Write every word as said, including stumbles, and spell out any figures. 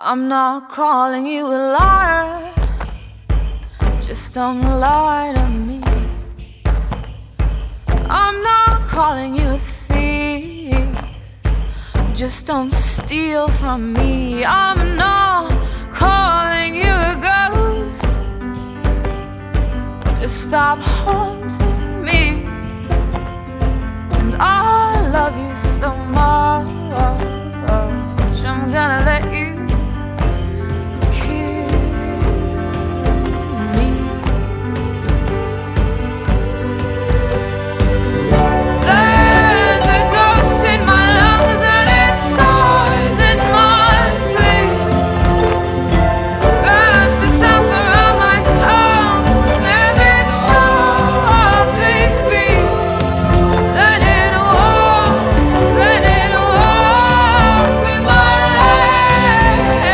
I'm not calling you a liar, just don't lie to me. I'm not calling you a thief, just don't steal from me. I'm not calling you a ghost, just stop haunting me. And I love you so much, I'm gonna